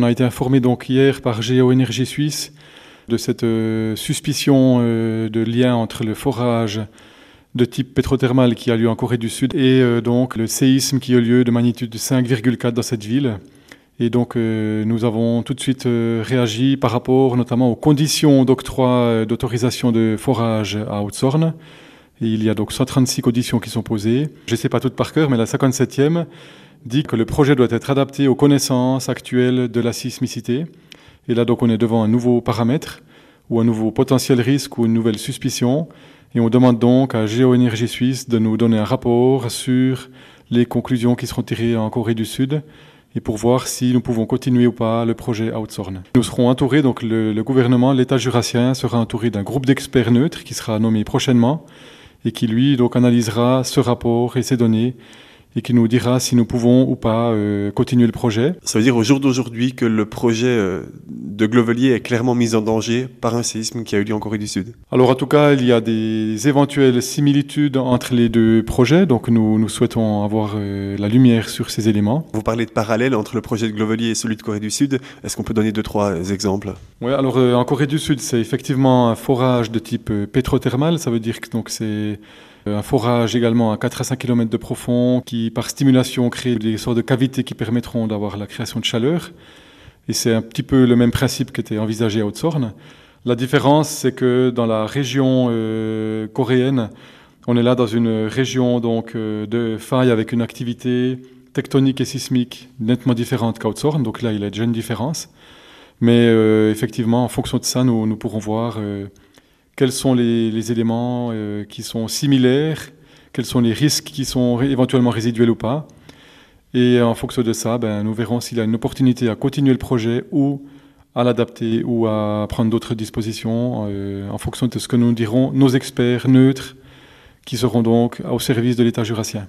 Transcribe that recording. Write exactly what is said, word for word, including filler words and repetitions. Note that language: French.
a été informé donc hier par Géoénergie Suisse de cette euh, suspicion euh, de lien entre le forage de type pétrothermal qui a lieu en Corée du Sud et euh, donc le séisme qui a lieu de magnitude cinq virgule quatre dans cette ville. Et donc euh, nous avons tout de suite euh, réagi par rapport notamment aux conditions d'octroi euh, d'autorisation de forage à Haute-Sorne. Et il y a donc cent trente-six conditions qui sont posées. Je ne sais pas toutes par cœur, mais la cinquante-septième dit que le projet doit être adapté aux connaissances actuelles de la sismicité. Et là, donc, on est devant un nouveau paramètre ou un nouveau potentiel risque ou une nouvelle suspicion. Et on demande donc à Géoénergie Suisse de nous donner un rapport sur les conclusions qui seront tirées en Corée du Sud et pour voir si nous pouvons continuer ou pas le projet à Haute-Sorne. Nous serons entourés, donc le, le gouvernement, l'État jurassien sera entouré d'un groupe d'experts neutres qui sera nommé prochainement et qui, lui, donc, analysera ce rapport et ces données et qui nous dira si nous pouvons ou pas euh, continuer le projet. Ça veut dire au jour d'aujourd'hui que le projet euh, de Glovelier est clairement mis en danger par un séisme qui a eu lieu en Corée du Sud. Alors en tout cas, il y a des éventuelles similitudes entre les deux projets, donc nous, nous souhaitons avoir euh, la lumière sur ces éléments. Vous parlez de parallèle entre le projet de Glovelier et celui de Corée du Sud. Est-ce qu'on peut donner deux, trois exemples ? Oui, alors euh, en Corée du Sud, c'est effectivement un forage de type euh, pétrothermal. Ça veut dire que donc, c'est un forage également à quatre à cinq kilomètres de profond qui, par stimulation, crée des sortes de cavités qui permettront d'avoir la création de chaleur. Et c'est un petit peu le même principe qui était envisagé à Haute-Sorne. La différence, c'est que dans la région euh, coréenne, on est là dans une région donc euh, de faille avec une activité tectonique et sismique nettement différente qu'à Haute-Sorne. Donc là, il y a déjà une différence. Mais euh, effectivement, en fonction de ça, nous, nous pourrons voir euh, quels sont les, les éléments euh, qui sont similaires, quels sont les risques qui sont ré- éventuellement résiduels ou pas. Et en fonction de ça, ben, nous verrons s'il y a une opportunité à continuer le projet ou à l'adapter ou à prendre d'autres dispositions euh, en fonction de ce que nous diront nos experts neutres qui seront donc au service de l'État jurassien.